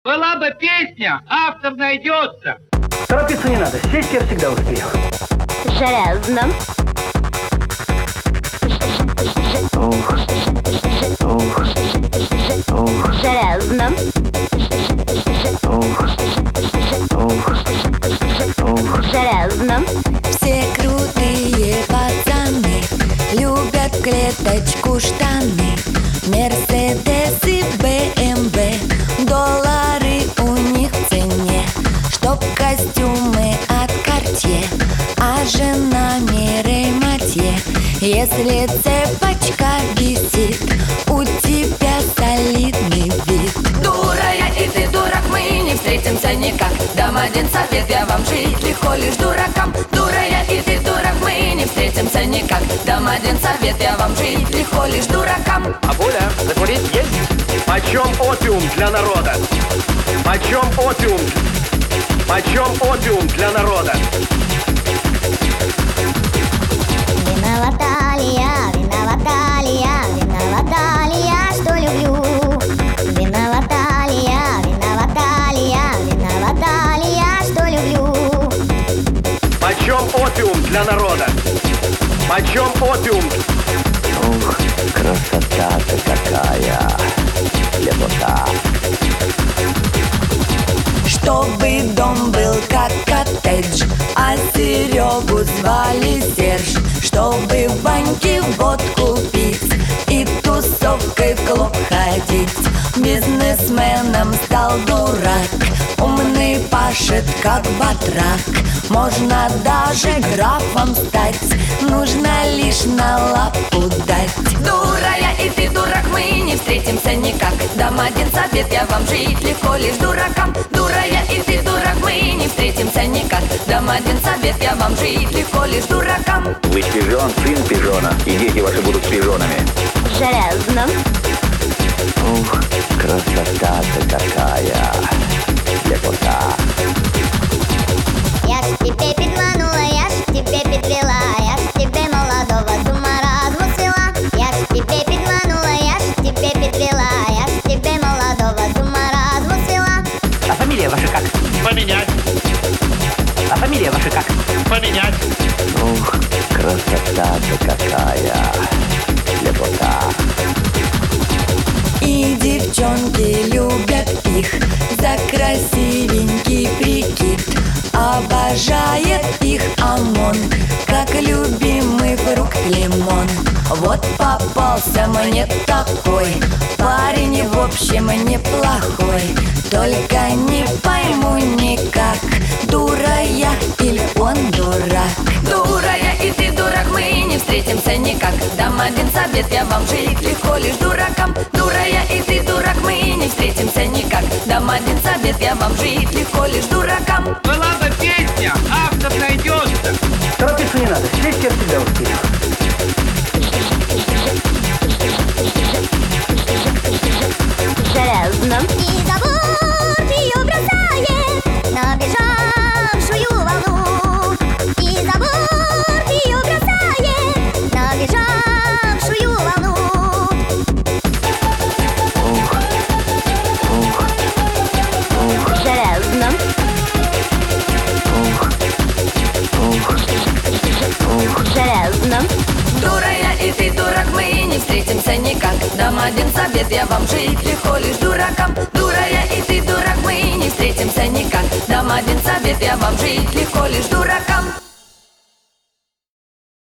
Была бы песня, автор найдется. Торопиться не надо, сесть я всегда успею. Железно. Железно. Железно. Все крутые пацаны любят в клеточку штаны, Мерседесы, БМВ, доллары у них в цене, чтоб костюмы от Картье, а жена Мирей Матье. Если цепочка висит, у тебя солидный вид. Дура я и ты дурак, мы не встретимся никак. Дам один совет я вам: жить легко лишь дуракам. Дура я и ты дурак, мы не встретимся никак. Дам один совет я вам: жить легко лишь дуракам. А Буля, закурить есть? Почем опиум для народа? Почем опиум? Почем опиум для народа? Виновата ли я, виновата ли я, виновата ли я, что люблю? Виновата ли я, виновата ли я, виновата ли я, что люблю? Почем опиум для народа? Почем опиум? Ух, красота-то какая, лепота. Чтобы дом был как коттедж, а Серегу звали Серж. Чтобы в баньке водку пить и тусовкой в клуб ходить. Бизнесменом стал дурак, умный пашет как батрак. Можно даже графом стать, нужно лишь на лапу дать. Дура я и ты дурак, мы не встретимся никак. Дам один совет я вам: жить легко лишь дуракам. Дура я и ты дурак, мы не встретимся никак. Дам один совет я вам: жить легко лишь дуракам. Вы пижон, сын пижона, и дети ваши будут пижонами. Железно. Ух, красота-то какая, лепота. Я ж тебе підманула, я ж тебе підвела, я ж тебе молодого с ума разуму свела. Я ж тебе підманула, я ж тебе підвела, я ж тебе молодого с ума разуму свела. А фамилия ваша как? Поменять, А фамилия ваша как? поменять. Ух, красота-то какая, лепота. И девчонки любят их за красивенький прикид. Обожает их ОМОН, как любимый фрукт лимон. Вот попался мне такой парень, в общем, неплохой. Только не пойму никак, дура я или он дурак. Дура я и ты дурак, мы не встретимся никак. Дам один совет я вам: жить легко лишь дуракам. Дура я и ты дурак, мы не встретимся никак. Дам один совет я вам: жить легко лишь дуракам. Была бы песня, автор найдется. Торопиться не надо, сесть я всегда успею. Железно. И забор ее бросает на бежавшую волну. И забор ее бросает на бежавшую волну. Железно. Железно. Дура я и ты дурак, мы не встретимся никак. Дам один совет я вам: жить легко лишь дуракам. Дура я и ты дурак, мы не встретимся никак. Дам один совет я вам: жить легко лишь дуракам.